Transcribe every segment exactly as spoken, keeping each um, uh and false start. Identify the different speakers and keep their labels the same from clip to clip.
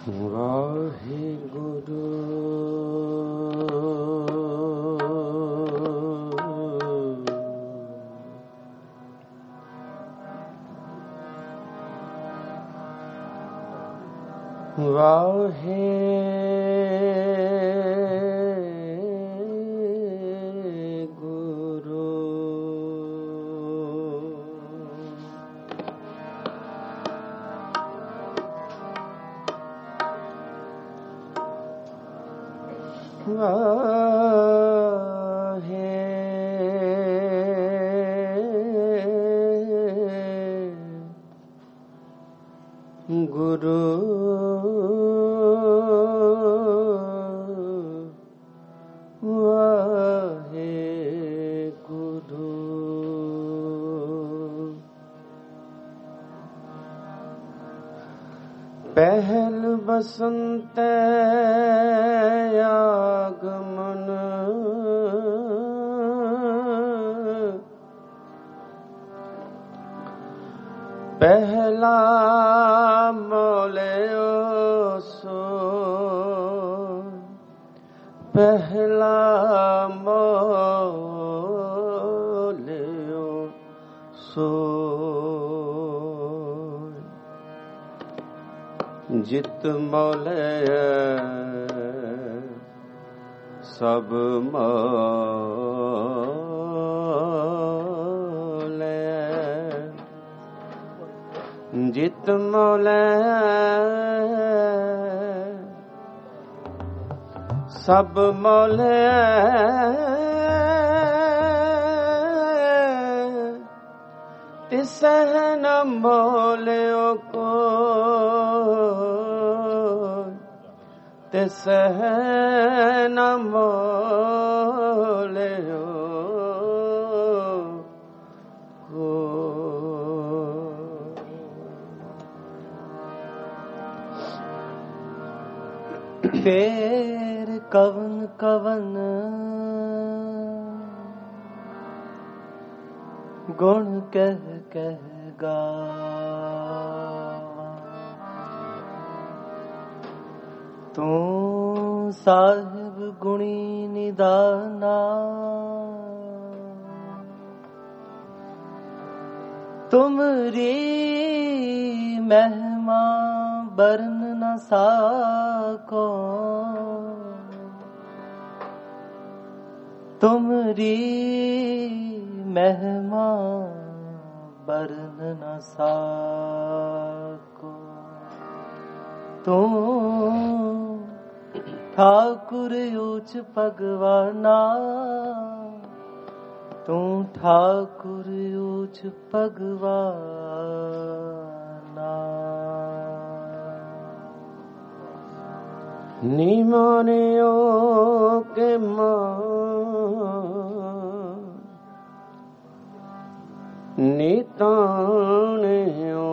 Speaker 1: ਵਾਹਿਗੁਰੂ ਵਾਹਿਗੁਰੂ ਗੁਰੂ ਵਾਹਿਗੁਰੂ ਪਹਿਲ ਬਸੰਤ ਆਗਮਨ ਪਹਿਲਾ ਮੌਲਿਓ ਸੋ ਪਹਿਲਾ ਮੌਲਿਓ ਸੋ ਜਿਤ ਮੌਲਿਆ ਸਭ ਮੌਲਿਆ ਜਿਤ ਮੌਲਿਆ ਸਭ ਮੌਲਿਆ ਤਿਸਹਿ ਨ ਮੌਲਿਓ ਕੋ ਤਿਸਹਿ ਨ ਮੌਲਿਓ ਕੋ
Speaker 2: ਫੇਰ ਕਵਨ ਕਵਨ ਗੁਣ ਕਹਿ ਕਹਿ ਗਾ ਤੂੰ ਸਾਹਿਬ ਗੁਣੀ ਨਿਦਾਨਾ ਤੁਮਰੀ ਮਹਿਮਾ ਬਰਨ ਨ ਸਾਕੋ ਤੁਮਰੀ ਮਹਿਮਾ ਬਰਨ ਨ ਸਾਕੋ ਤੂੰ ਠਾਕੁਰ ਊਚ ਭਗਵਾਨਾ ਤੂੰ ਠਾਕੁਰ ਊਚ ਭਗਵਾਨਾ
Speaker 1: ਨਿਮਾਨਿਓ ਕੇ ਮਾਂ ਨਿਤਾਣਿਓ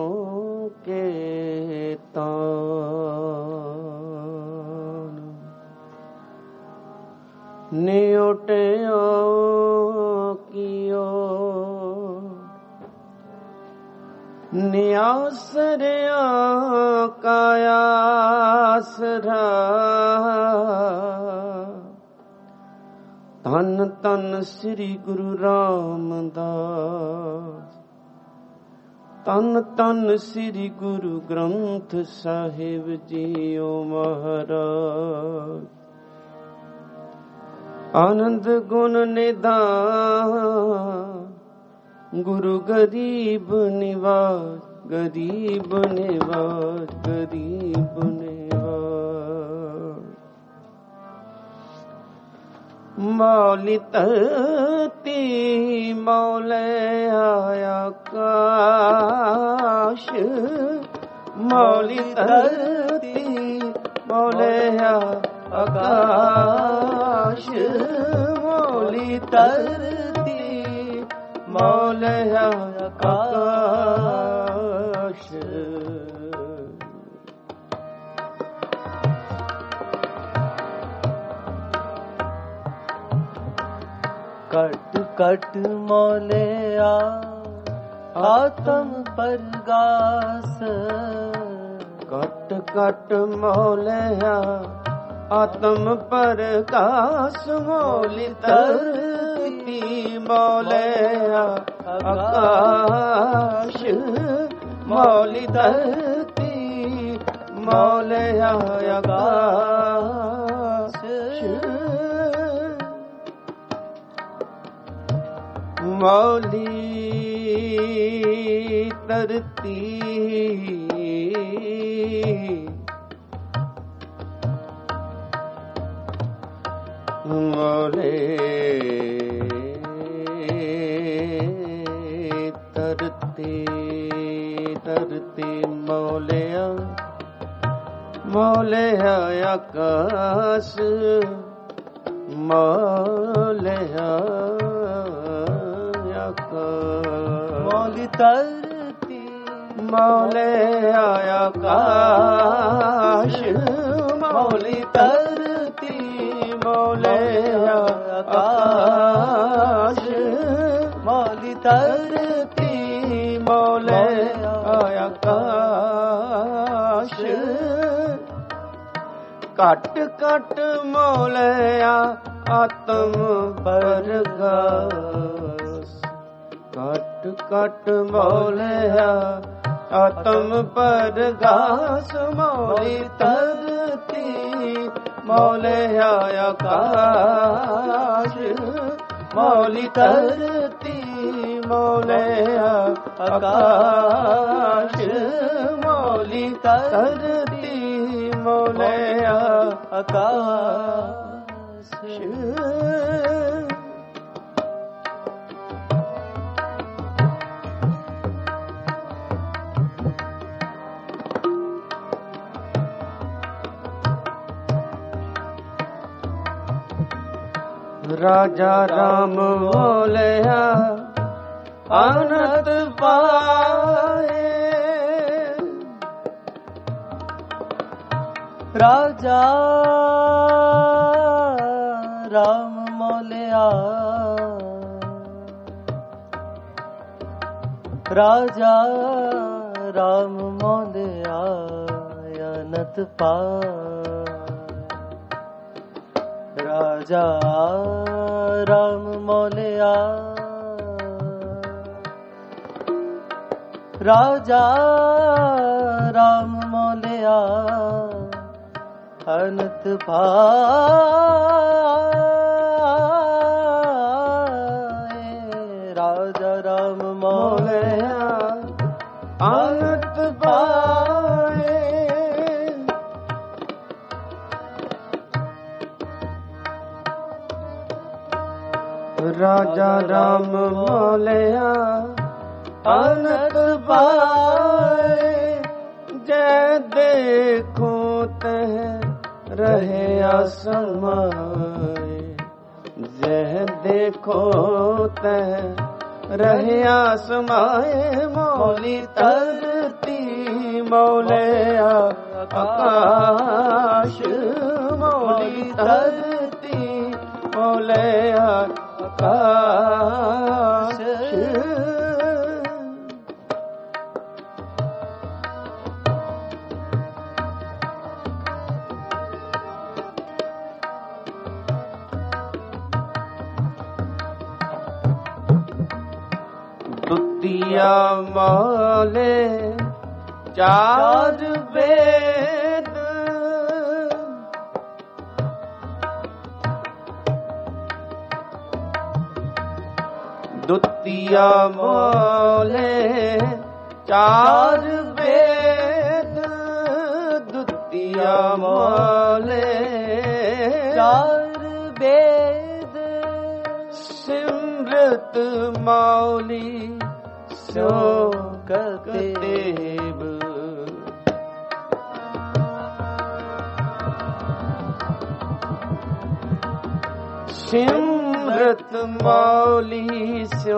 Speaker 1: ਕੇ ਤਾਣ ਨਿਉਟਿਓ ਕੀਓ ਨਿਆਸਰਿਆ ਕਾਇਆਸਰਾ ਧੰਨ ਧੰਨ ਸ੍ਰੀ ਗੁਰੂ ਰਾਮਦਾਸ ਧੰਨ ਧੰਨ ਸ੍ਰੀ ਗੁਰੂ ਗ੍ਰੰਥ ਸਾਹਿਬ ਜੀਓ ਮਹਾਰਾਜ ਆਨੰਦ ਗੁਣ ਨਿਧਾਨ ਗੁਰੂ ਗਰੀਬ ਨਿਵਾਸ ਗਰੀਬ ਨਿਵਾਸ ਗਰੀਬ ਨਿਵਾਸ ਮੌਲੀ ਧਰਤੀ ਮੌਲੇ ਆਕਾਸ਼ ਮੌਲੀ ਧਰਤੀ ਮੌਲੇ ਆਕਾਸ਼ ਮੌਲੀ ਧਰਤੀ ਮੌਲੇ ਆਕਾਸ਼
Speaker 2: ਕਟ ਕਟ ਮੌਲਿਆ ਆਤਮ ਪਰਗਾਸ
Speaker 1: कट कट मौलया आत्म प्रकाश मौली धरती मौलया आकाश मौली धरती मौलया आकाश मौली धरती मौले धरती धरती मौलया मौलया आकाश मौलया
Speaker 2: मौली धरती
Speaker 1: मौलया आकाश मौली धरती मौलया आकाश
Speaker 2: मौली धरती
Speaker 1: मौलया आकाश कट कट मौलया आत्म प्रकाश कट कट मौलया आत्म प्रकाश मौली धरती मौलया आकाश मौली धरती मौलया आकाश मौली धरती मौलया आकाश राजा राम मौलया आनंद पाए
Speaker 2: राजा राम मौलया राजा राम मौलया आनंद पाए राजा राम मौलया राजा राम मौलया अनंत पाए राजा राम मौलया
Speaker 1: अनंत पाए राजा राम मौलया अनंत पाए जय देखो तह रहे आसमाए जय देखो तह रहे आसमाए मौली धरती मौलया आकाश मौली धरती मौलया आकाश दुतिया मौले चार वेद दुतिया मौले चार वेद दुतिया मौले
Speaker 2: चार वेद
Speaker 1: सिमरत मौली सो कतेब सिमरत मौली सो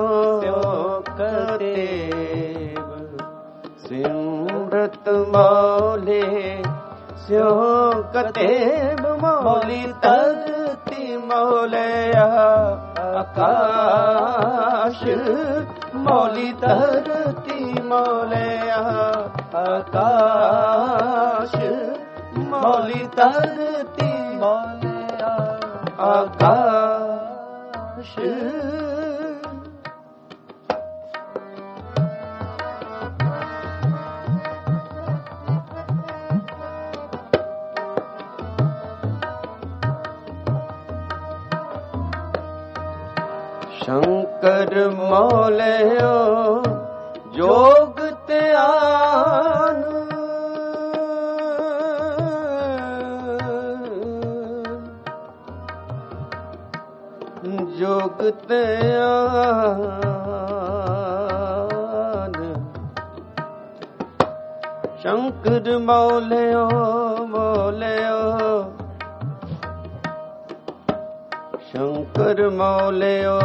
Speaker 1: कतेब सिमरत मौले सो कतेब मौली धरती मौलया ਆਕਾਸ਼ ਮੌਲੀ ਧਰਤੀ ਮੌਲਿਆ ਆਕਾਸ਼ ਮੌਲੀ ਧਰਤੀ
Speaker 2: ਮੌਲਿਆ
Speaker 1: ਆਕਾਸ਼ ਸ਼ੰਕਰ ਮੌਲਿਓ ਜੋਗ ਧਿਆਨ ਜੋਗ ਧਿਆਨ ਸ਼ੰਕਰ ਮੌਲਿਓ ਮੌਲਿਓ ਸ਼ੰਕਰ ਮੌਲਿਓ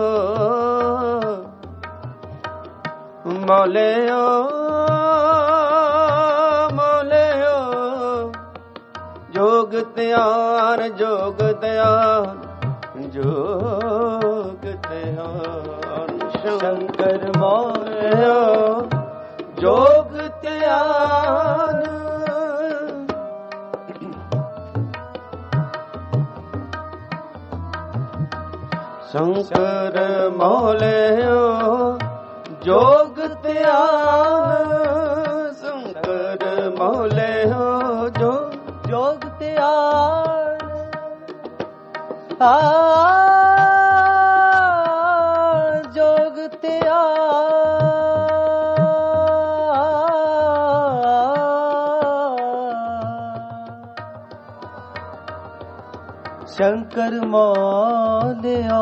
Speaker 1: ਮੌਲਿਓ ਮੌਲਿਓ ਜੋਗ ਧਿਆਨ ਜੋਗ ਧਿਆਨ ਜੋਗ ਧਿਆਨ ਸ਼ੰਕਰ ਮੌਲਿਓ ਜੋਗ ਧਿਆਨ ਸ਼ੰਕਰ ਮੌਲਿਓ ਜੋਗ ਧਿਆਨ ਸ਼ੰਕਰ ਮੌਲਿਓ ਜੋ
Speaker 2: ਜੋਗ ਧਿਆਨ ਆ ਜੋਗ ਧਿਆਨ ਸ਼ੰਕਰ ਮੌਲਿਓ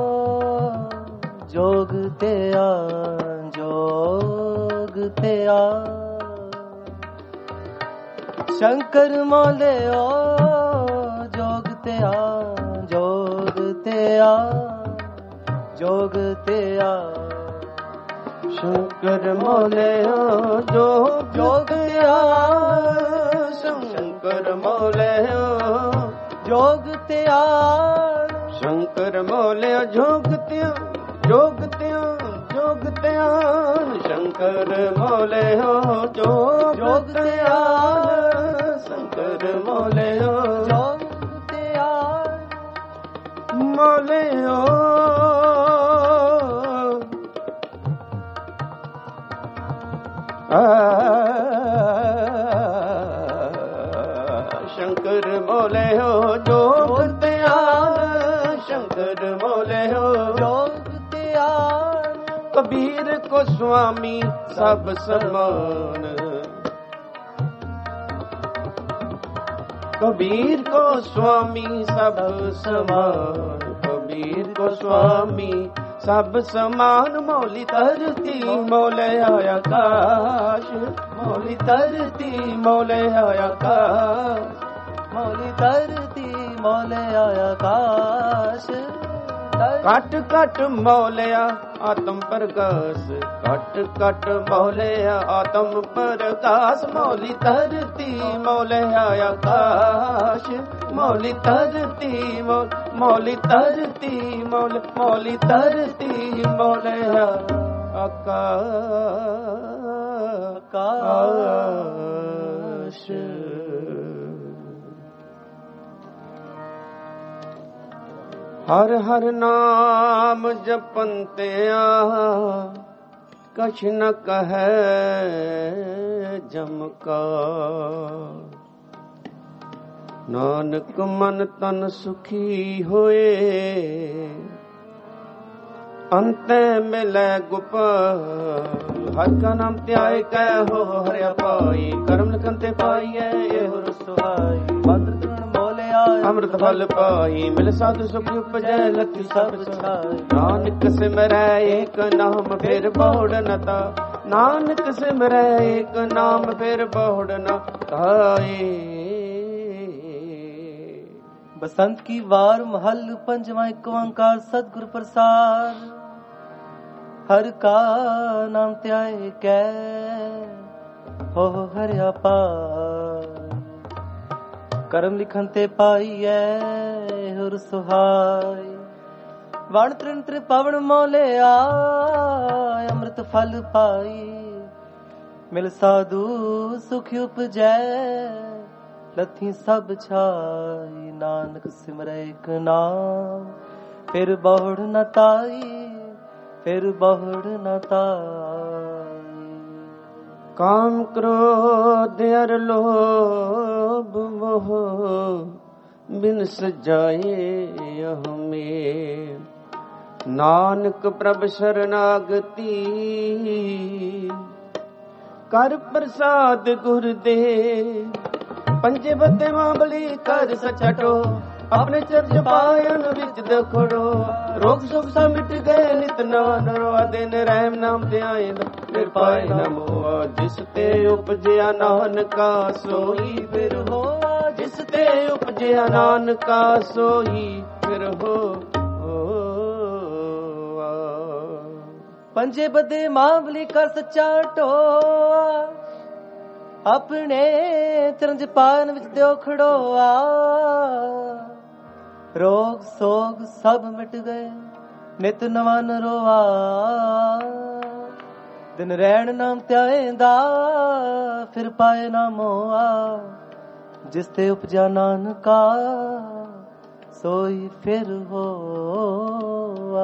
Speaker 2: ਜੋਗ ਧਿਆਨ ਜੋਗ ਧਿਆਨ ਸ਼ੰਕਰ ਮੌਲਿਓ ਜੋਗ ਧਿਆਨ ਜੋਗ ਧਿਆਨ ਜੋਗ ਧਿਆਨ
Speaker 1: ਸ਼ੰਕਰ ਮੌਲਿਓ ਜੋ ਜੋਗ ਧਿਆਨ ਸ਼ੰਕਰ ਮੌਲਿਓ
Speaker 2: ਜੋਗ ਧਿਆਨ
Speaker 1: ਸ਼ੰਕਰ ਮੌਲਿਓ ਜੋਗ ਧਿਆਨ ਜੋਗ ਧਿਆਨ ਜੋਗ ਧਿਆਨ ਸ਼ੰਕਰ ਮੌਲਿਓ ਜੋਗ ਧਿਆਨ ਸ਼ੰਕਰ ਮੌਲਿਓ
Speaker 2: ਜੋਗ ਧਿਆਨ
Speaker 1: ਮੌਲਿਓ ਆ ਸ਼ੰਕਰ ਮੌਲਿਓ ਜੋਗ ਧਿਆਨ ਸ਼ੰਕਰ ਮੌਲਿਓ
Speaker 2: ਜੋਗ ਧਿਆਨ
Speaker 1: ਕਬੀਰ ਕੋ ਸੁਆਮੀ ਸਭ ਸਮਾਨ ਕਬੀਰ ਕੋ ਸੁਆਮੀ ਸਭ ਸਮਾਨ ਕਬੀਰ ਕੋ ਸੁਆਮੀ ਸਭ ਸਮਾਨ ਮੌਲੀ ਧਰਤੀ ਮੌਲਿਆ ਆਕਾਸ਼ ਮੌਲੀ ਧਰਤੀ ਮੌਲਿਆ ਆਕਾਸ਼
Speaker 2: ਮੌਲੀ ਧਰਤੀ ਮੌਲਿਆ ਆਕਾਸ਼
Speaker 1: ਘਟ ਘਟ ਮੌਲਿਆ ਆਤਮ ਪ੍ਰਕਾਸ਼ ਘਟ ਘਟ ਮੌਲਿਆ ਆਤਮ ਪ੍ਰਕਾਸ਼ ਮੌਲੀ ਧਰਤੀ ਮੌਲਿਆ ਆਕਾਸ਼ ਮੌਲੀ ਧਰਤੀ ਮੌਲੀ ਧਰਤੀ ਮੌਲੀ ਧਰਤੀ ਮੌਲਿਆ ਆਕਾਸ਼ ਹਰ ਹਰ ਨਾਮ ਜਪੰਤਿਆ ਕਛ ਨ ਕਹੈ ਜਮ ਕਾ ਨਾਨਕ ਮਨ ਤਨ ਸੁਖੀ ਹੋਏ ਅੰਤੈ ਮਿਲੈ ਗੁਪਾਲ ਹਰ ਕਾ ਨਾਮ ਧਿਆਏ ਕੈ ਹੋ ਹਰਿਆ ਪਾਈ ਕਰਮ ਲਿਖਨ ਤੇ ਪਾਈਐ ਇਹੋ ਰਸਵਾਈ
Speaker 2: ਮੰਤਰ ਤ੍ਰਿਣ ਮੌਲਿਆ
Speaker 1: ਅੰਮ੍ਰਿਤ ਫਲ ਪਾਈ ਮਿਲ ਸਾਧੂ ਸੁਖ ਉਪਜੈ ਲਖੀ ਸਭ ਛਾਈ ਨਾਨਕ ਸਿਮਰੈ ਏਕ ਨਾਮ ਫਿਰ ਬਹੁੜ ਨ ਤਾ ਨਾਨਕ ਸਿਮਰੈ ਏਕ ਨਾਮ ਫਿਰ ਬਹੁੜ ਨ ਤਾਏ।
Speaker 2: बसंत की वार महल पंचवा एक ओंकार सतगुर प्रसाद हर का नाम त्याय कै हो हरिया पार करम लिखन ते पाइए हुर सुहाय ਵਣ ਤ੍ਰਿਣ ਤ੍ਰਿਪਵਨ ਮੋਲਿਆ ਅੰਮ੍ਰਿਤ ਫਲ ਪਾਈ ਮਿਲ ਸਾਧੂ ਸੁਖ ਉਪਜੈ ਲੱਥੀ ਸਭ ਛਾਈ ਨਾਨਕ ਸਿਮਰੈ ਇਕ ਨਾਮ ਫਿਰ ਬਹੁੜ ਨ ਤਾਈ ਫਿਰ ਬਹੁੜ ਨ ਤਾਈ।
Speaker 1: ਕਾਮ ਕ੍ਰੋਧ ਅਰ ਲੋਭ ਮੋਹ ਬਿਨ ਸਜਾਏ ਹਮੇ ਨਾਨਕ ਪ੍ਰਭ ਸ਼ਰਨਾਗਤੀ ਕਰ ਪ੍ਰਸਾਦ ਗੁਰ ਦੇ ਪੰਜੇ ਬੱਦੇ ਮਾਂਬਲੀ ਕਰ ਸਚਟੋ ਆਪਣੇ ਚਰਜ ਪਾਇਨ ਵਿੱਚ ਦੇਖੜੋ ਰੋਗ ਸੁਖ ਸਭ ਮਿਟ ਗਏ ਨਿਤ ਨਵਾ ਨਰਵਾ ਦਿਨ ਰਹਿਮ ਨਾਮ ਧਿਆਇਨ ਫਿਰ ਪਾਏ ਨਾ ਮੋਆ ਜਿਸ ਤੇ ਉਪਜਿਆ ਨਾਨਕਾ ਸੋਈ ਫਿਰ ਹੋਆ ਜਿਸ ਤੇ ਉਪਜਿਆ ਨਾਨਕਾ ਸੋਈ ਫਿਰ ਹੋ
Speaker 2: ਪੰਜੇ ਬੱਦੇ ਮਾਂਬਲੀ ਕਰ ਸੱਚਾ ਟੋਆ ਆਪਣੇ ਚਰਜ ਪਾਨ ਵਿੱਚ ਦਿਓ ਖੜੋਆ ਰੋਗ ਸੋਗ ਸਭ ਮਿਟ ਗਏ ਨਿਤ ਨਵਾਂ ਨਰੋਆ ਦਿਨ ਰਹਿਣ ਨਾਮ ਧਿਆਏਂਦਾ ਫਿਰ ਪਾਏ ਨਾ ਮੋਆ ਜਿਸ ਤੇ ਉਪਜਾ ਨਾਨਕਾ ਸੋਈ ਫਿਰ ਹੋਆ।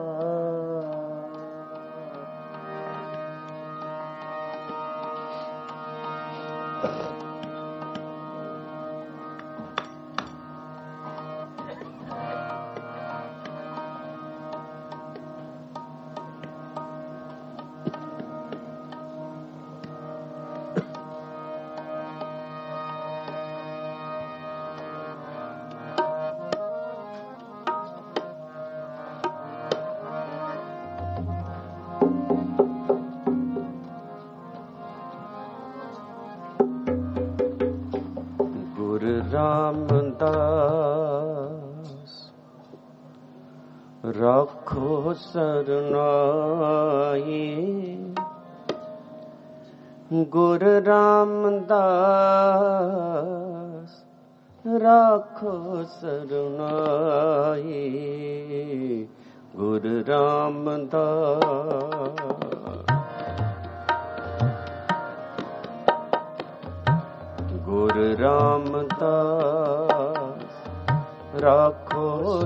Speaker 1: ਰਾਮਦਾਸ ਰੱਖੋ ਸਰਨਾਈ ਗੁਰ ਰਾਮਦਾਸ ਰੱਖੋ ਸਰਨਾਈ ਗੁਰ ਰਾਮਦਾਸ ਗੁਰ ਰਾਮਦਾਸ ਰਾਖੋ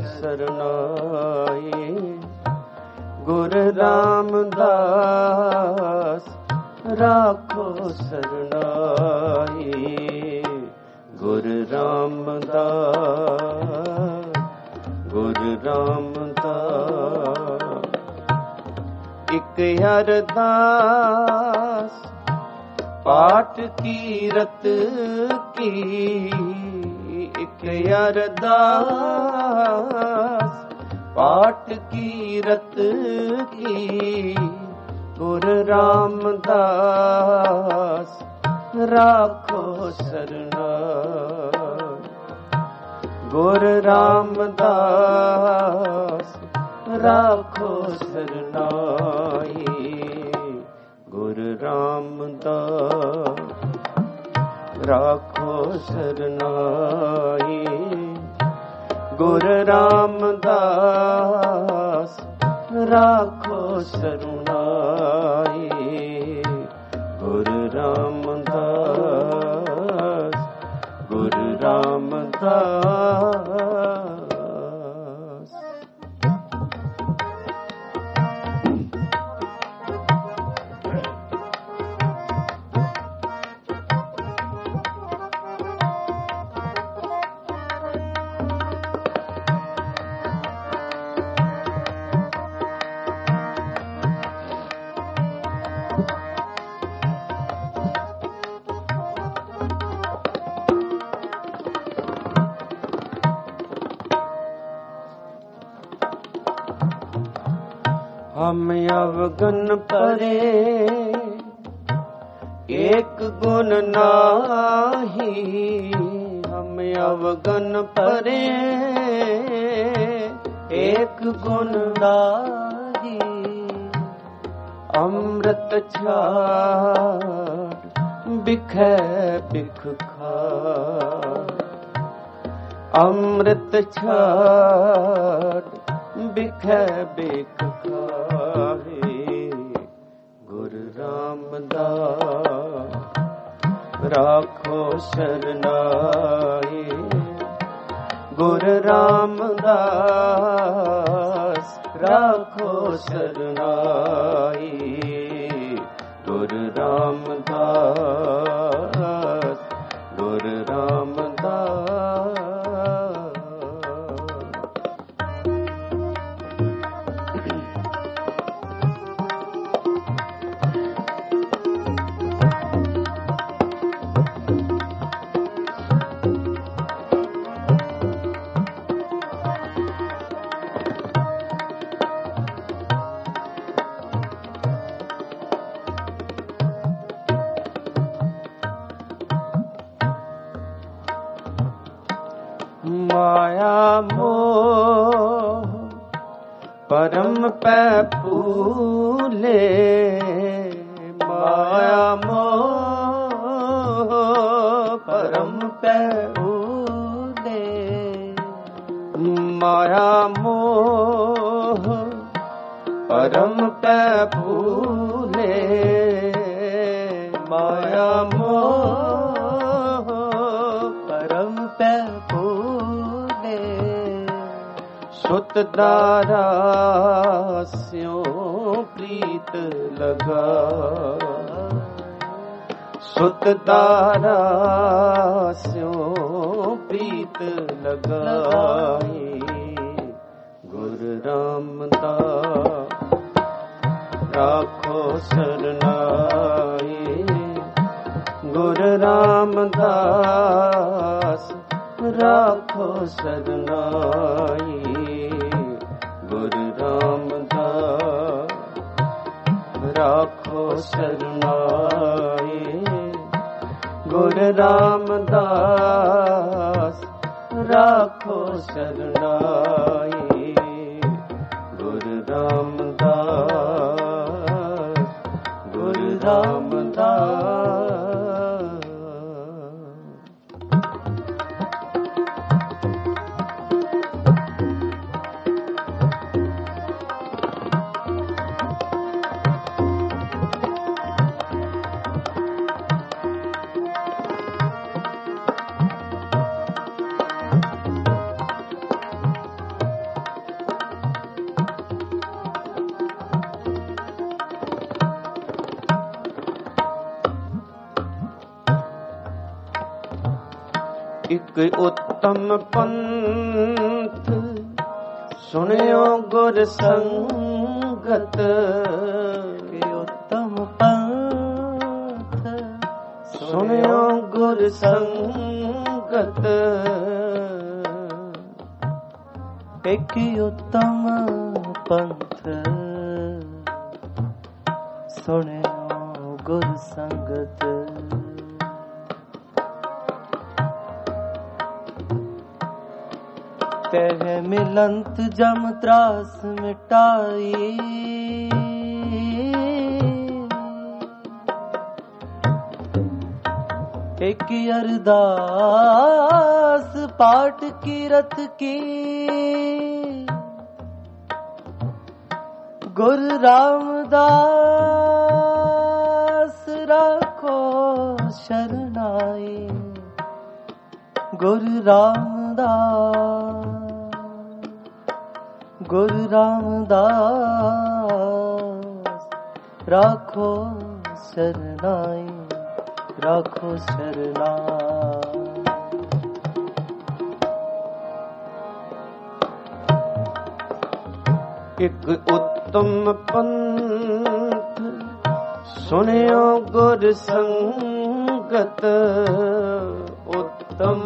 Speaker 1: ਸਰਨਾਈ ਗੁਰ ਰਾਮਦਾਸ ਰਾਖੋ ਸਰਨਾਈ ਗੁਰ ਰਾਮਦਾਸ ਗੁਰ ਰਾਮਦਾਸ ਇਕ ਅਰਦਾਸ ਪਾਠ ਕੀਰਤ ਕੀ ਇਕ ਅਰਦਾਸ ਪਾਠ ਕੀਰਤ ਕੀ ਗੁਰ ਰਾਮਦਾਸ ਰਾਖੋ ਸਰਨਾਈ ਗੁਰ ਰਾਮਦਾਸ ਰਾਖੋ ਸਰਨਾਈ ਗੁਰ ਰਾਮਦਾਸ ਰਾਖੋ ਸਰਨਾਈ ਗੁਰ ਰਾਮਦਾਸ ਰਾਖੋ ਸਰਨਾਈ ਗੁਰ ਰਾਮਦਾਸ ਗੁਰ ਰਾਮਦਾਸ। हम अवगन परे एक गुण नाही हम अवगन परे एक गुण नाही अमृत छाड़ बिखै बिख खा अमृत छाड़ बिखै बिख खाहे गुर रामदास राखो शरनाई गुर रामदास राखो शरनाई गुर रामदास गुर रामदास माया मोह परम पै फूले माया मोह परम पै फूले माया मोह परम पै फूले माया मोह परम पै सुत दारा स्यों प्रीत लगा सुत दारा स्यों प्रीत लगाई गुर रामदास राखो शरनाई गुर रामदास राखो शरनाई गुर रामदास राखो शरनाई गुर रामदास राखो शरनाई गुर रामदास गुर रामदास एक उत्तम पंथ सुनियो गुर संगत उत्तम पंथ सुनियो गुर संगत एक उत्तम पंथ सुनियो गुर संगत तह मिलंत जम त्रास मिटाई एक अरदास पाठ की रत की गुर रामदास राखो शरनाई गुर रामदास गुरु रामदास राखो शरनाई राखो शरनाई एक उत्तम पंथ सुनियो गुर संगत उत्तम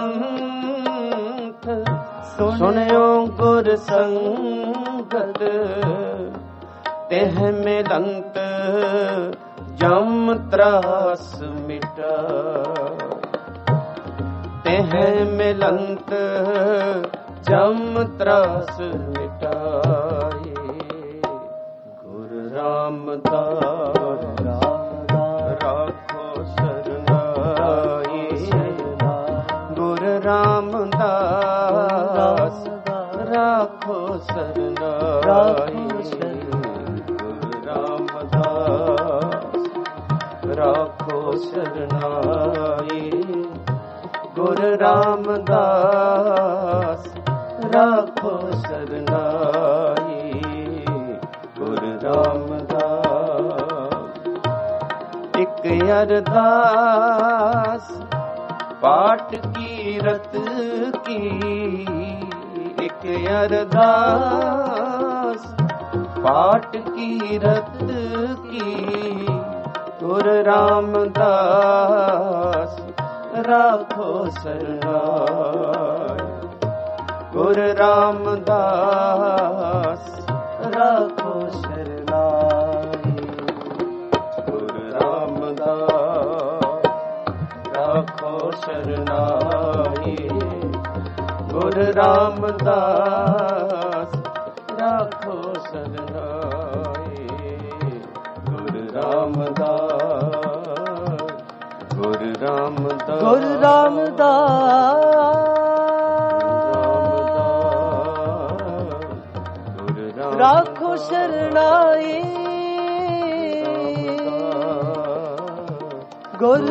Speaker 1: पंथ सुनियो गुर संगत तेह मिलंत जम त्रास मिटा तेह मिलंत जम त्रास मिटाए गुर रामदास राखो शरनाई गुर रामदास राखो सरनाई गुरु रामदास राखो सरनाई गुरु रामदास राखो सरनाई गुरु रामदास एक अरदास पाठ कीरत की एक अरदास पाठ कीरत की गुरु रामदास राखो सरनाई गुरु रामदास राखो सरनाई गुरु रामदास राखो सरनाई गुरु रामदास राखो सरनाई गुरु रामदास गुरु रामदास
Speaker 2: गुरु रामदास राखो शरणाई गुरु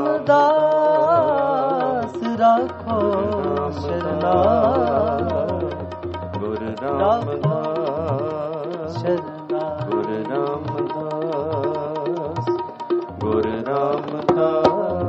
Speaker 2: रामदास राखो शरणाई
Speaker 1: गुरु रामदास गुरु रामदास गुरु रामदास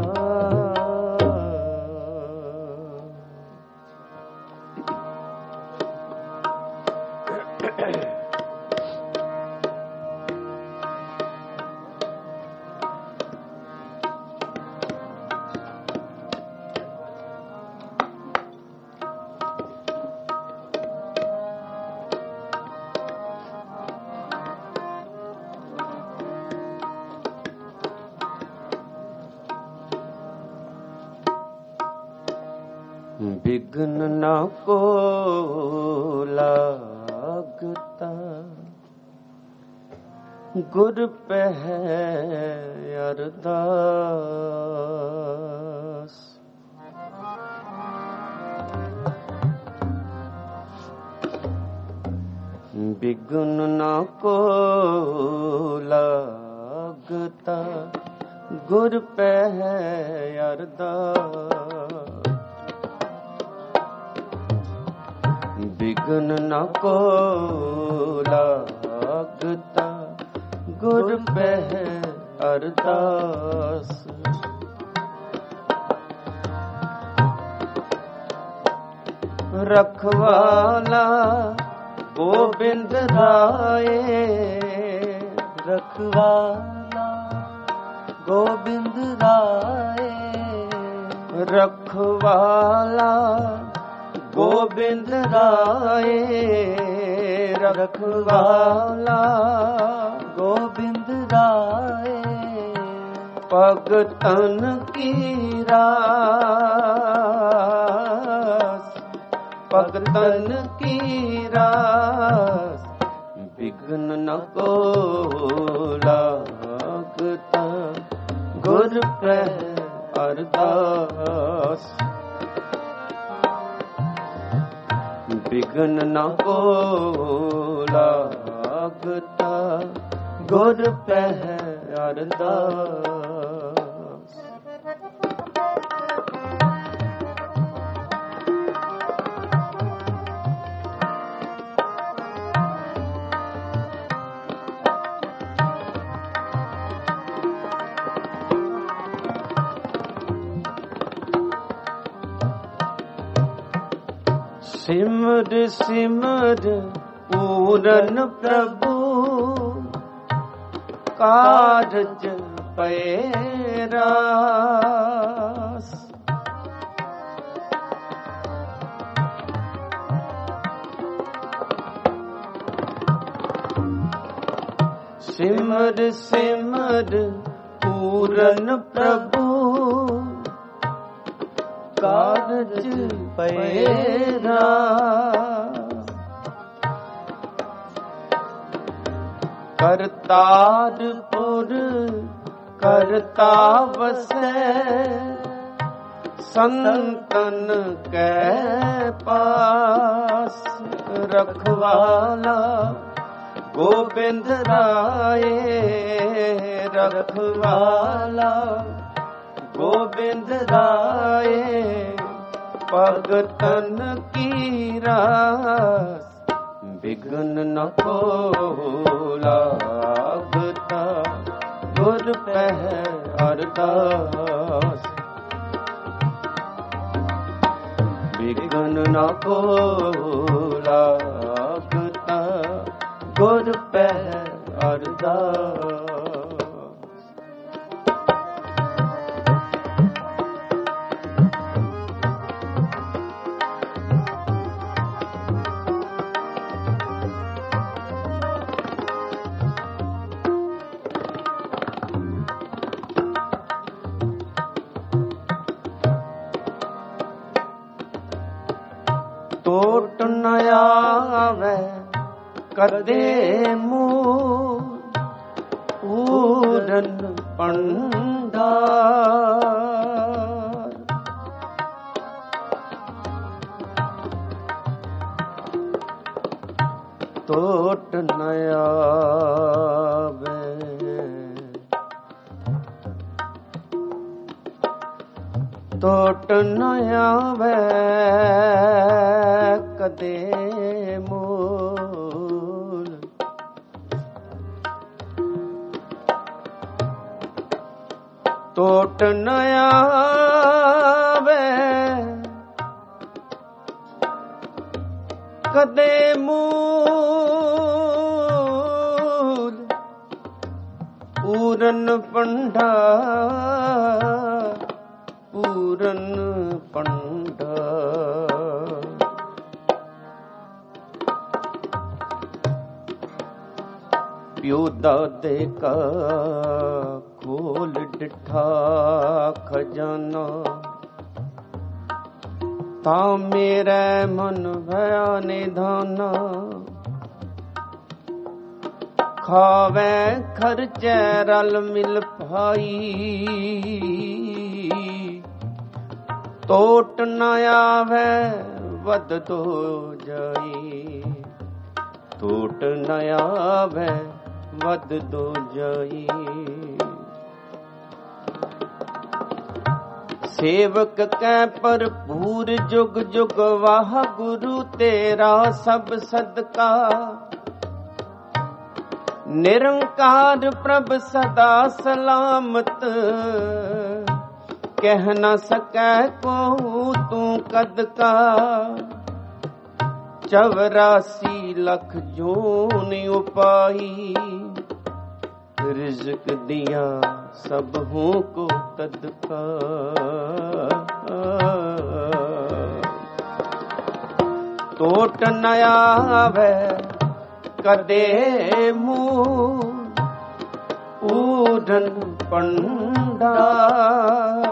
Speaker 1: बिघ्न न को लागता गुर पे है अरदास बिघ्न न को लागता गुर पे है अरदास बिघ्न न को लागता गुर पे है अरदास रखवाला गोबिंद राय
Speaker 2: रखवाला गोबिंद राय
Speaker 1: रखवाला गोबिंद राय रखवाला
Speaker 2: गोबिंद राय
Speaker 1: भगतन की रास भगतन की रास बिघ्न न को लागता गुर पे अरदास बिघ्न न को लागता गुर पे अरदास सिमर सिमर पूरन प्रभु कारज पैरास सिमर सिमर पूरन प्रभु कारज पैरास करतारपुर करता बसे संतन के पास ਦਾਸ ਰਖਵਾਲਾ ਗੋਬਿੰਦ ਰਾਏ ਰਖਵਾਲਾ ਗੋਬਿੰਦ ਰਾਏ ਭਗਤਨ ਕੀ ਰਾਸ ਬਿਗਨ ਨ ਕੋ ਲਾਗਤਾ ਗੁਰ ਪਹਿ ਅਰਦਾਸ ਬਿਗਨ ਨ ਕੋ ਲਾਗਤਾ ਗੁਰ ਪਹਿ ਅਰਦਾਸ। ਟੋਟ ਨ ਆਵੇ ਕਦੇ ਮੂਲ ਪੂਰਨ ਪੰਡਾਰ ਟੋਟ ਨ ਆਵੇ ਟੋਟ ਨ ਆਵੇ ਕਦੇ ਮੂਲ ਟੋਟ ਨ ਆਵੇ ਕਦੇ ਮੂਲ ਪੂਰਨ ਪੰਡਾਰ ਪੂਰਨ ਪੰਡਾਰ ਪਿਓ ਦਾਦੇ ਕਾ ਖੋਲ ਡਿਠਾ ਖਜ਼ਾਨਾ ਤਾਂ ਮੇਰੇ ਮਨ ਭਇਆ ਨਿਧਾਨਾ ਖਾਵੇ ਖਰਚੇ ਰਲ ਮਿਲ ਭਾਈ ਟੋਟ ਨ ਆਵੇ ਵਧ ਦੋ ਜਾਈ ਟੋਟ ਨ ਆਵੇ ਵਧ ਦੋ ਜਾਈ ਸੇਵਕ ਕੈ ਭਰਪੂਰ ਜੁਗ ਜੁਗ ਵਾਹ ਗੁਰੂ ਤੇਰਾ ਸਭ ਸਦਕਾ ਨਿਰੰਕਾਰ ਪ੍ਰਭ ਸਦਾ ਸਲਾਮਤ ਕਹਿ ਨ ਸਕੈ ਕੋ ਤੂੰ ਕਦ ਕਾ ਚੌਰਾਸੀ ਲੱਖ ਜੂਨ ਉਪਾਈ ਰਿਜ਼ਕ ਦਿਆ ਸਭ ਹੂੰ ਕੋ ਤਦਕਾ ਟੋਟ ਨ ਆਵੇ ਕਦੇ ਮੂਲ ਪੂਰਨ ਪੰਡਾਰ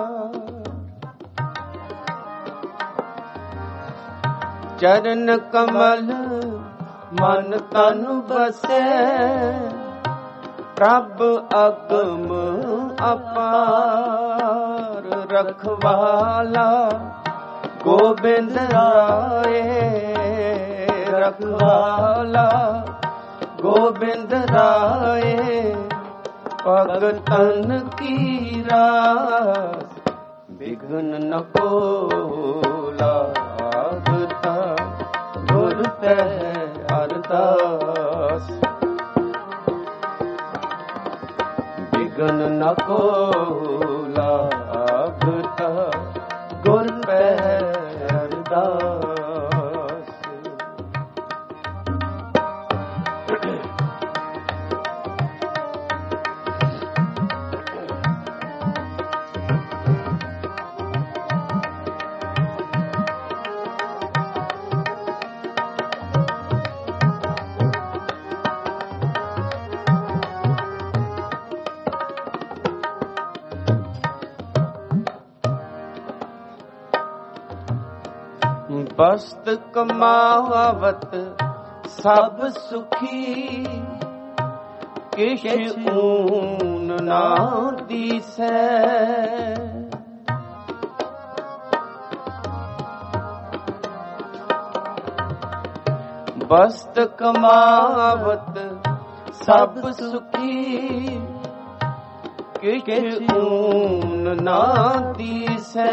Speaker 1: ਚਰਨ ਕਮਲ ਮਨ ਤਨ ਬਸੈ ਪ੍ਰਭ ਅਗਮ ਅਪਾਰ ਰਖਵਾਲਾ ਗੋਬਿੰਦ ਰਾਏ ਰਖਵਾਲਾ ਗੋਬਿੰਦ ਰਾਏ ਭਗਤਨ ਕੀ ਰਾਸ ਬਿਘਨ ਨ ਕੋ ਲਾਗਤਾ ਗੁਰ ਪਹਿ ਅਰਦਾਸ ਬਿਘਨ ਨ ਕੋ ਲਾਗਤਾ ਗੁਰ ਪਹਿ ਅਰਦਾਸ। ਬਸਤ ਕਮਾਵਤ ਸਭ ਸੁਖੀ ਕਿਛ ਊਨ ਨਾ ਦੀਸੈ बस्त कमावत सब सुखी, किछ ऊन ना दिसै।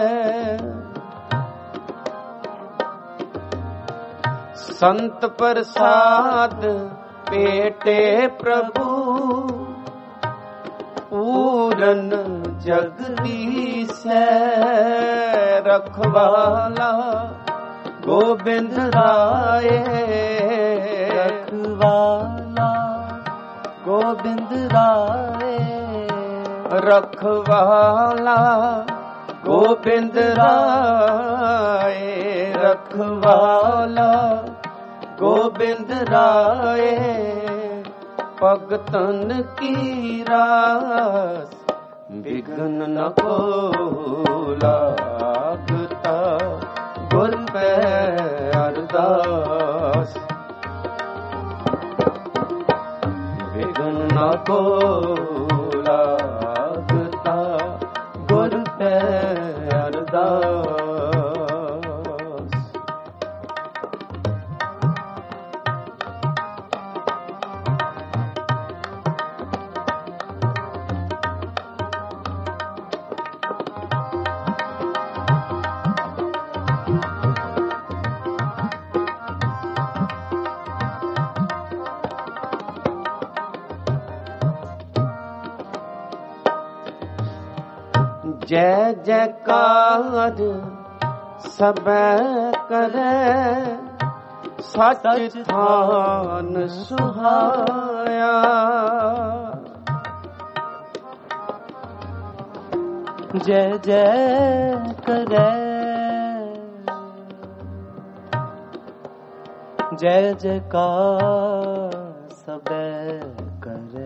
Speaker 1: संत प्रसाद पेटे प्रभु, पूरन जगदीसै। रखवाला गोबिंद राय,
Speaker 2: रखवाला गोबिंद राय,
Speaker 1: रखवाला गोबिंद राय, रखवाला गोबिंद राय। भगतन की रास विघ्न न को लागता, गुर पे अरदास विघ्न न को लागता, गुर पे अरदास। जय जयकार सबे करे, सच थान सुहाया।
Speaker 2: जय जय करे, जय जयकार सबे करे,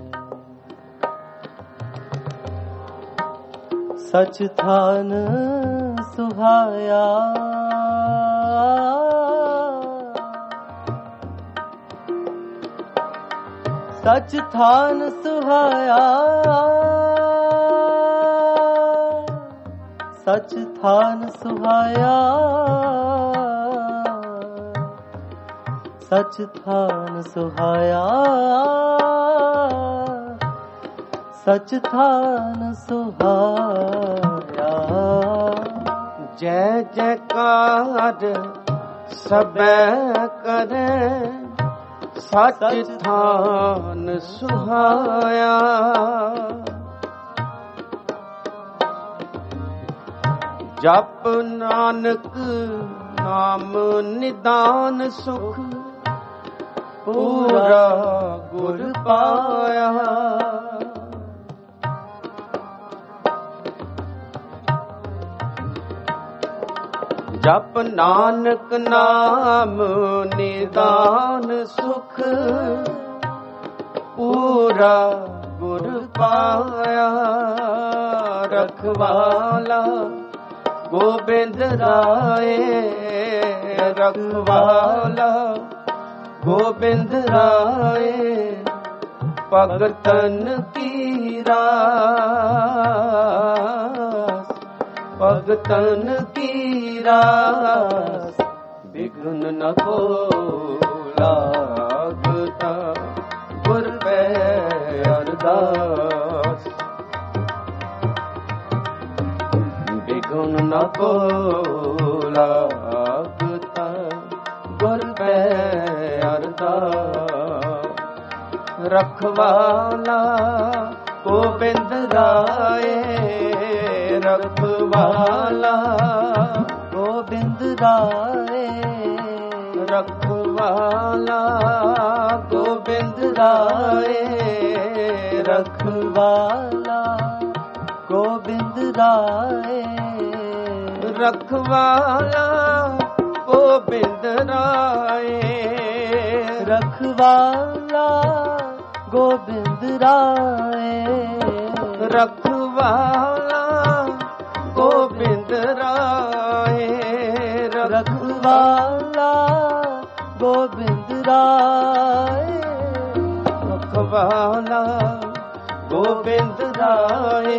Speaker 2: सच थान सुहाया। सच थान सुहाया, सच थान सुहाया, सच थान सुहाया, सच थान सुहाया।
Speaker 1: जय जयकार सबे करे, सच थान सुहाया। जप नानक नाम निदान सुख, पूरा गुर पाया। जप नानक नाम निदान सुख, पूरा गुर पाया। रखवाला गोबिंद राय, रखवाला गोबिंद राय। भगतन की रास, भगतन की रास विघ्न न को लागता, गुर पे अरदास विघ्न न को लागता, गुर पे अरदास। रखवाला गोबिंद राय, रखवाला
Speaker 2: गोबिंद राय,
Speaker 1: रखवाला गोबिंद राय,
Speaker 2: रखवाला गोबिंद राय,
Speaker 1: रखवाला गोबिंद राय,
Speaker 2: रखवाला गोबिंद राय,
Speaker 1: रखवाला गोबिंद राय,
Speaker 2: रखवाला गोबिंद राय,
Speaker 1: रखवाला गोबिंद राय,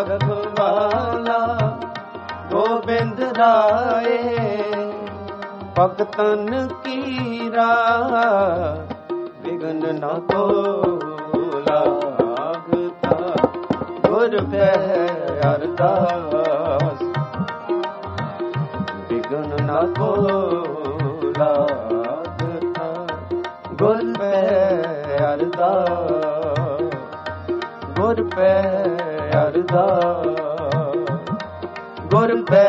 Speaker 1: रखवाला गोबिंद राय। भगतन की राह विघ्न न को लागता गुर पे अरदास विघ्न न को लागता गुर पे अरदास गुर पे अरदास गुर पे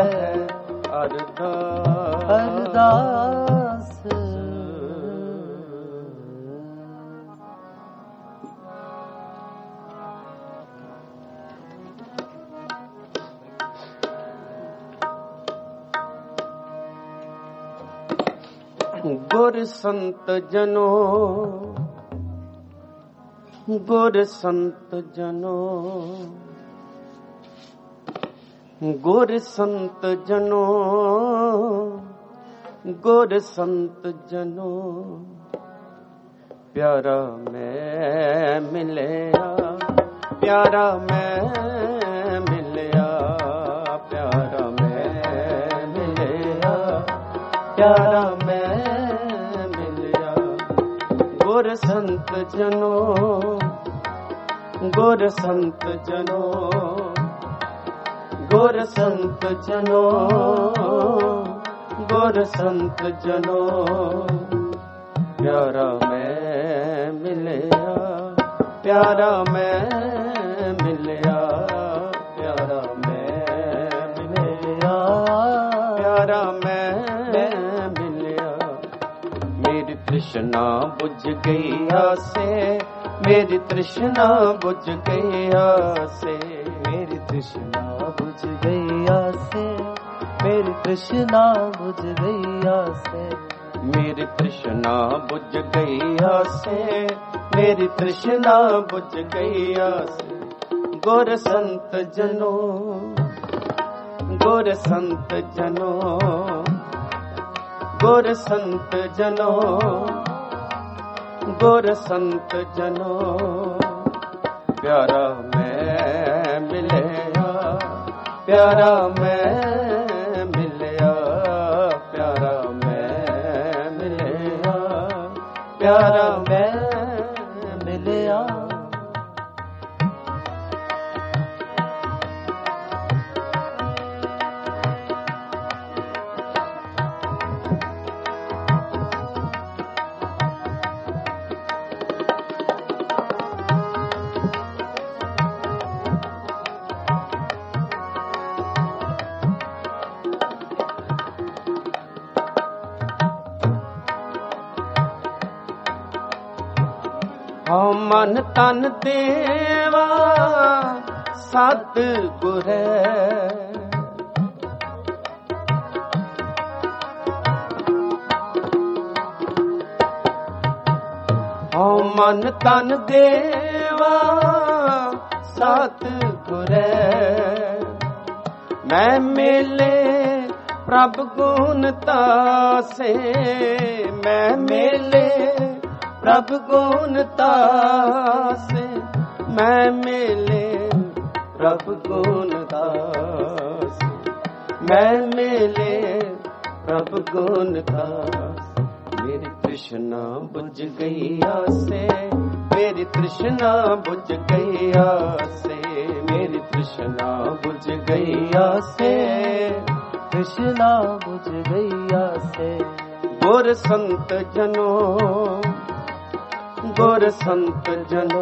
Speaker 1: अरदास
Speaker 2: अरदास
Speaker 1: गुर संत जनो गुर संत जनो गुर संत जनो गुर संत जनो प्यारा मैं मिलया प्यारा मैं मिलया प्यारा मैं मिलया प्यारा मैं गुर संत जनो गुर संत जनो गुर संत जनो गुर संत जनो प्यारा मैं मिलया प्यारा मैं मिलया प्यारा मैं मिलया प्यारा मैं मिलया मेरी तृष्णा बुझ गई आसे मेरी तृष्णा बुझ गई आसे
Speaker 2: मेरी तृष्णा बुझ गई आसे मेरी तृष्णा बुझ गई आसे
Speaker 1: मेरी तृष्णा बुझ गई आसे मेरी तृष्णा बुझ गई आसे गुर संत जनो गुर संत जनो गुर संत जनो गुर संत जनो प्यारा मैं मिलया प्यारा मैं मिलया प्यारा मैं मिलया प्यारा मैं मिलया मन तन देवा सतगुर मन तन देवा सतगुर मैं मिले प्रभ गुण तासे मैं मिले प्रभ गुण तासे मैं मिले प्रभ गुण तासे मैं मिले प्रभ गुण तासे मेरी तृष्णा बुझ गई आसे मेरी तृष्णा बुझ गई आसे मेरी तृष्णा बुझ गई आसे
Speaker 2: तृष्णा बुझ गई आसे
Speaker 1: गुर संत जनो गुर संत जनो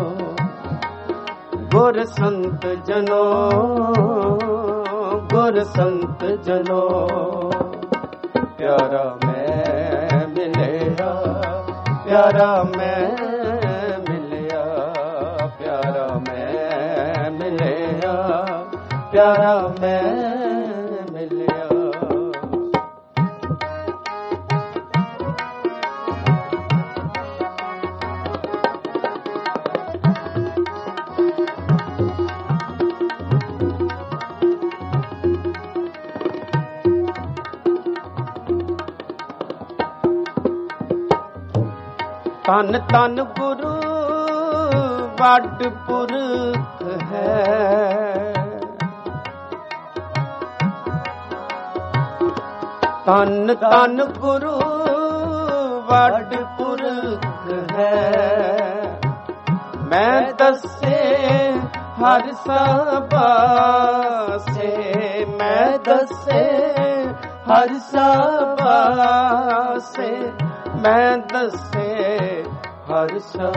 Speaker 1: गुर संत जनो गुर संत जनो प्यारा मैं मिलया प्यारा मैं मिलया प्यारा मैं मिलया प्यारा मैं मिलया तन तन गुरु बड़ पुरख है, ਧੰਨ ਧੰਨ ਗੁਰੂ ਵੱਡ ਪੁਰਖ ਹੈ, ਮੈਂ ਦੱਸੇ ਹਰ ਸਬਾਸੇ, ਮੈਂ ਦੱਸੇ ਹਰ ਸਬਾਸੇ, ਮੈਂ ਦੱਸੇ ਹਰ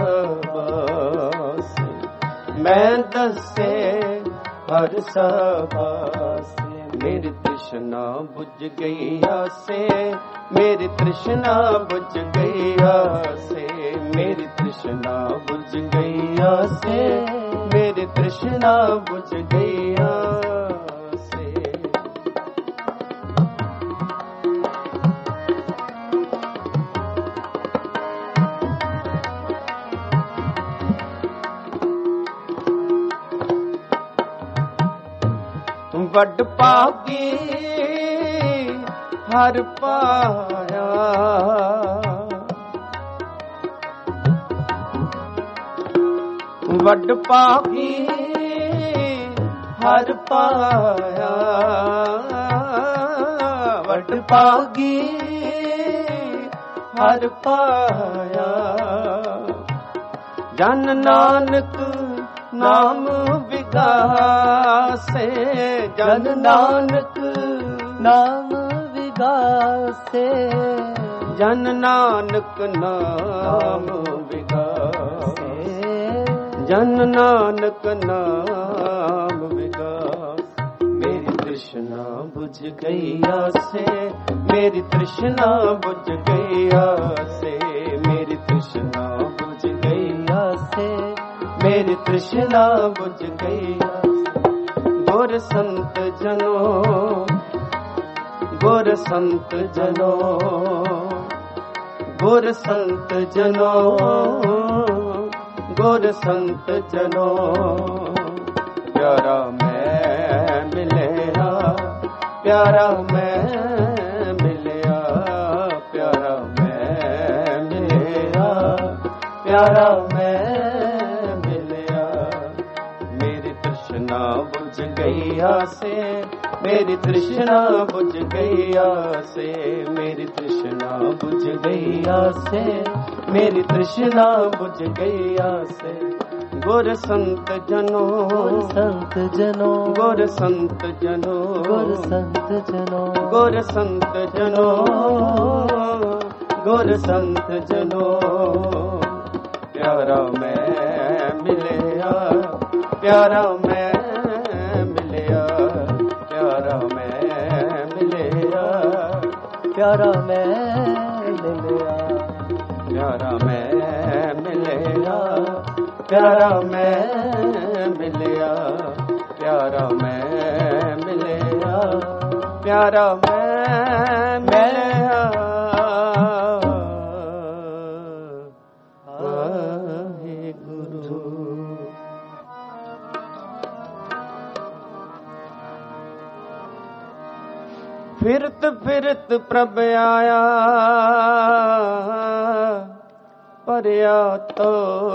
Speaker 1: ਸਬਾਸੇ, ਮੈਂ ਦੱਸੇ ਹਰ ਸਬਾਸੇ। ਮੇਰੀ ਤ੍ਰਿਸ਼ਨਾ ਬੁਝ ਗਈ ਆਸੇ, ਮੇਰੀ ਤ੍ਰਿਸ਼ਨਾ ਬੁਝ ਗਈ ਆਸੇ, ਮੇਰੀ ਤ੍ਰਿਸ਼ਨਾ ਬੁਝ ਗਈ ਆਸੇ, ਮੇਰੀ ਤ੍ਰਿਸ਼ਨਾ ਬੁਝ ਗਈ ਆਸੇ। ਵੱਡ ਭਾਗੀ ਹਰ ਪਾਇਆ, ਵੱਡ ਭਾਗੀ ਹਰ ਪਾਇਆ, ਵੱਡ ਭਾਗੀ ਹਰ ਪਾਇਆ। ਜਨ ਨਾਨਕ ਨਾਮ ਵਿਗਾਸੇ, ਜਨ ਨਾਨਕ
Speaker 2: ਨਾਮ ਵਿਗਾਸੇ,
Speaker 1: ਜਨ ਨਾਨਕ ਨਾਮ ਵਿਗਾਸੇ, ਜਨ ਨਾਨਕ ਨਾਮ ਵਿਗਾਸੇ। ਮੇਰੀ ਤ੍ਰਿਸ਼ਨਾ ਬੁਝ ਗਈ ਆਸੇ, ਮੇਰੀ ਤ੍ਰਿਸ਼ਨਾ ਬੁਝ ਗਈ ਆਸੇ, ਮੇਰੀ ਤ੍ਰਿਸ਼ਨਾ ਬੁਝ ਗਈ ਆਸੇ, ਮੇਰੀ ਤ੍ਰਿਸ਼ਨਾ ਬੁਝ ਗਈ ਆਸੇ। ਗੁਰ ਸੰਤ ਜਨੋ, ਗੁਰ ਸੰਤ ਜਨੋ, ਗੁਰ ਸੰਤ ਜਨੋ, ਗੁਰ ਸੰਤ ਜਨੋ। ਪਿਆਰਾ ਮੈਂ ਮਿਲਿਆ, ਪਿਆਰਾ ਮੈਂ ਮਿਲਿਆ, ਪਿਆਰਾ ਮੈਂ ਮਿਲਿਆ, ਪਿਆਰਾ ਮੈਂ ਮਿਲਿਆ। ਮੇਰੀ ਤ੍ਰਿਸ਼ਨਾ ਬੁਝ ਗਈ ਆਸੇ, ਮੇਰੀ ਤ੍ਰਿਸ਼ਨਾ ਬੁਝ ਗਈ ਆਸੇ, ਮੇਰੀ ਤ੍ਰਿਸ਼ਨਾ ਬੁਝ ਗਈ ਆਸੇ, ਮੇਰੀ ਤ੍ਰਿਸ਼ਨਾ ਬੁਝ ਗਈ ਆਸੇ। ਗੁਰ ਸੰਤ ਜਨੋ,
Speaker 2: ਗੁਰ ਸੰਤ ਜਨੋ,
Speaker 1: ਗੁਰ ਸੰਤ ਜਨੋ,
Speaker 2: ਗੁਰ ਸੰਤ ਜਨੋ,
Speaker 1: ਗੁਰ ਸੰਤ ਜਨੋ, ਗੁਰ ਸੰਤ ਜਨੋ। ਪਿਆਰਾ ਮੈਂ ਮਿਲਿਆ, ਪਿਆਰਾ ਮੈਂ ਮਿਲਿਆ, ਪਿਆਰਾ ਮੈਂ ਮਿਲਿਆ,
Speaker 2: ਪਿਆਰਾ ਮੈਂ ਮਿਲਿਆ,
Speaker 1: ਪਿਆਰਾ ਮੈਂ ਮਿਲਿਆ, ਪਿਆਰਾ ਮੈਂ ਮਿਲਿਆ, ਪਿਆਰਾ ਮੈਂ ਮਿਲਿਆ, ਪਿਆਰਾ ਮੈਂ ਮਿਲਿਆ। ਵਾਹਿਗੁਰੂ। ਫਿਰਤ ਫਿਰਤ ਪ੍ਰਭ ਆਇਆ, ਭਰਿਆ ਤੋ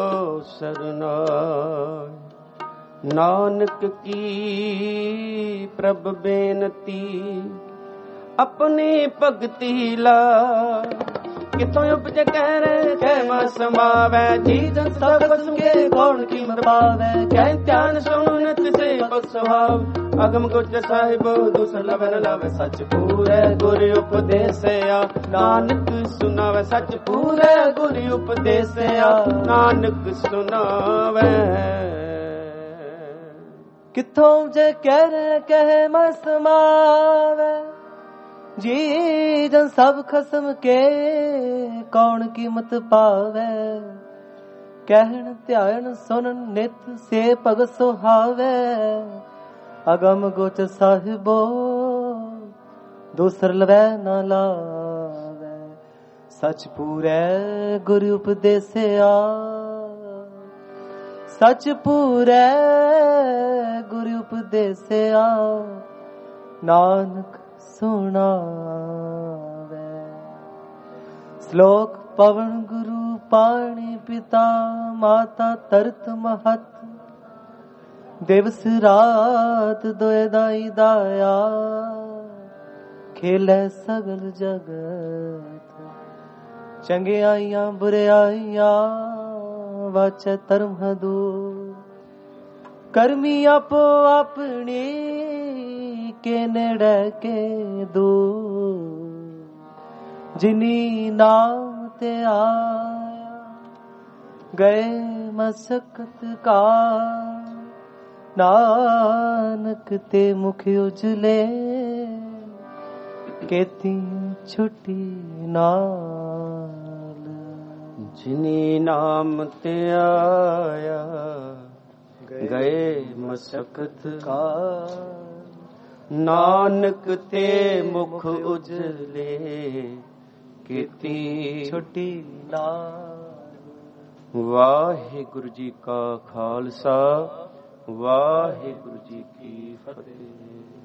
Speaker 1: ਸਰਨਾਇ। ਨਾਨਕ ਕੀ ਪ੍ਰਭ ਬੇਨਤੀ, ਆਪਣੀ ਭਗਤੀ ਲਾ। ਕਿਥੋਂ ਉਪਜੈ ਕਹਿ ਰੇ ਕਹਿ ਮਾ ਸਮਾਵੈ, ਜੀ ਜਨ ਸਭ ਸੰਗੇ ਕੌਣ ਕੀਮਤ ਪਾਵੈ। ਕਹਿ ਧਿਆਨ ਸੁਣ ਤਿਸੇ ਭਗਤ ਸੁਹਾਵ, ਅਗਮ ਗੁਜ ਸਾਹਿਬ ਦੂਸਰ ਲਵੈ ਨ ਲਾਵੈ। ਸੱਚ ਪੂਰੈ ਗੁਰ ਉਪਦੇਸਿਆ, ਨਾਨਕ ਸੁਨਾਵੈ। ਸੱਚ ਪੂਰੈ ਗੁਰ ਉਪਦੇਸਿਆ, ਨਾਨਕ ਸੁਨਾਵੈ।
Speaker 2: ਕਿਥੋਂ ਜੇ ਕਹਿ ਰੇ ਕਹਿ ਮਾ ਸਮਾਵੈ, ਜੀ ਜਨ ਸਭ ਖਸਮ ਕੇ ਕੌਣ ਕੀਮਤ ਪਾਵੈ। ਕਹਿਣ ਧਿਆਨ ਸੁਨਨ ਨਿਤ ਸੇ ਭਗਤ ਸੁਹਾਵੈ। ਅਗਮ ਗੋਚ ਸਾਹਿਬੋ ਦੂਸਰ ਲਵੈ ਨਾ ਲਾਵੈ। ਸਚ ਪੂਰੈ ਗੁਰ ਉਪਦੇਸਿਆ, ਸਚ ਪੂਰੈ ਗੁਰ ਉਪਦੇਸਿਆ, ਨਾਨਕ ਸੁਣਾਵੈ। ਸ਼ਲੋਕ ਪਵਨ ਗੁਰੂ ਪਾਣੀ ਪਿਤਾ, ਮਾਤਾ ਤਰਤ ਮਹਤ। ਦਿਵਸ ਰਾਤ ਦੋਇ ਦਾਈ ਦਾਇਆ, खेलै सगल जगत चंगियाइयां बुराइयां वाचै धर्म दूर करमी आपो अपनी के नेड़े के दूर जिनी नाम ते आया गए मसकत का नानक ते मुख उजले केती छुट्टी नाल
Speaker 1: जिनी नाम ते आया गए मसकत का नानक ते मुख उजले केती
Speaker 2: छुट्टी नाल।
Speaker 1: वाहिगुरु जी का खालसा वाहिगुरु जी की फतेह।